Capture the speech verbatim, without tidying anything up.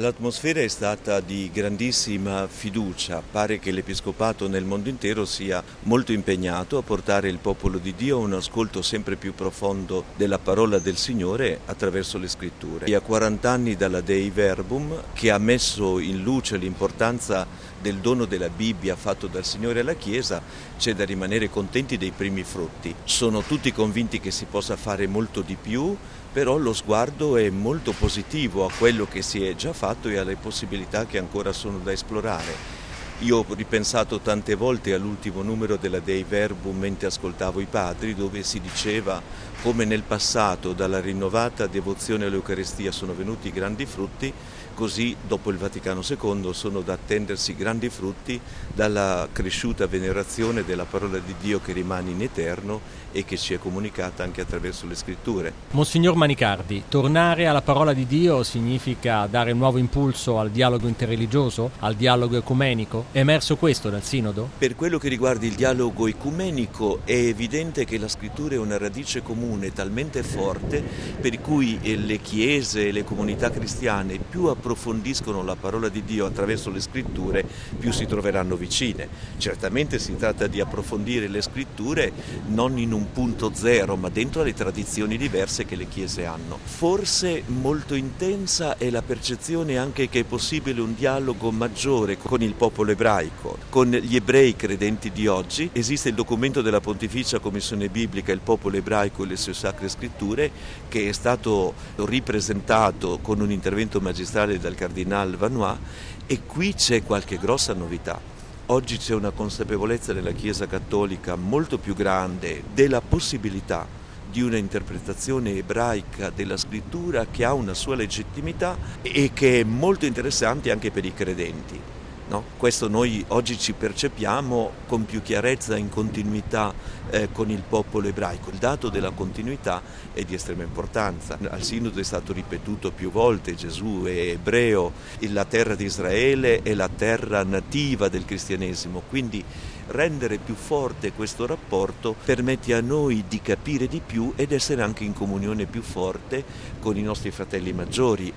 L'atmosfera è stata di grandissima fiducia, pare che l'Episcopato nel mondo intero sia molto impegnato a portare il popolo di Dio a un ascolto sempre più profondo della parola del Signore attraverso le scritture. E a quaranta anni dalla Dei Verbum, che ha messo in luce l'importanza del dono della Bibbia fatto dal Signore alla Chiesa, c'è da rimanere contenti dei primi frutti. Sono tutti convinti che si possa fare molto di più, però lo sguardo è molto positivo a quello che si è già fatto e alle possibilità che ancora sono da esplorare. Io ho ripensato tante volte all'ultimo numero della Dei Verbum mentre ascoltavo i padri, dove si diceva come nel passato dalla rinnovata devozione all'Eucaristia sono venuti grandi frutti, così dopo il Vaticano secondo sono da attendersi grandi frutti dalla cresciuta venerazione della parola di Dio che rimane in eterno e che ci è comunicata anche attraverso le scritture. Monsignor Manicardi, tornare alla parola di Dio significa dare nuovo impulso al dialogo interreligioso, al dialogo ecumenico? È emerso questo dal Sinodo? Per quello che riguarda il dialogo ecumenico è evidente che la scrittura è una radice comune talmente forte per cui le chiese e le comunità cristiane più approfondiscono la parola di Dio attraverso le scritture, più si troveranno vicine. Certamente si tratta di approfondire le scritture non in un punto zero, ma dentro le tradizioni diverse che le chiese hanno. Forse molto intensa è la percezione anche che è possibile un dialogo maggiore con il popolo ebraico, con gli ebrei credenti di oggi. Esiste il documento della Pontificia Commissione Biblica, il popolo ebraico e le sue sacre scritture, che è stato ripresentato con un intervento magistrale dal Cardinal Vanois, e qui c'è qualche grossa novità. Oggi c'è una consapevolezza nella Chiesa Cattolica molto più grande della possibilità di una interpretazione ebraica della scrittura che ha una sua legittimità e che è molto interessante anche per i credenti. No? Questo noi oggi ci percepiamo con più chiarezza in continuità eh, con il popolo ebraico. Il dato della continuità è di estrema importanza. Al Sinodo è stato ripetuto più volte: Gesù è ebreo, la terra di Israele è la terra nativa del cristianesimo, quindi rendere più forte questo rapporto permette a noi di capire di più ed essere anche in comunione più forte con i nostri fratelli maggiori.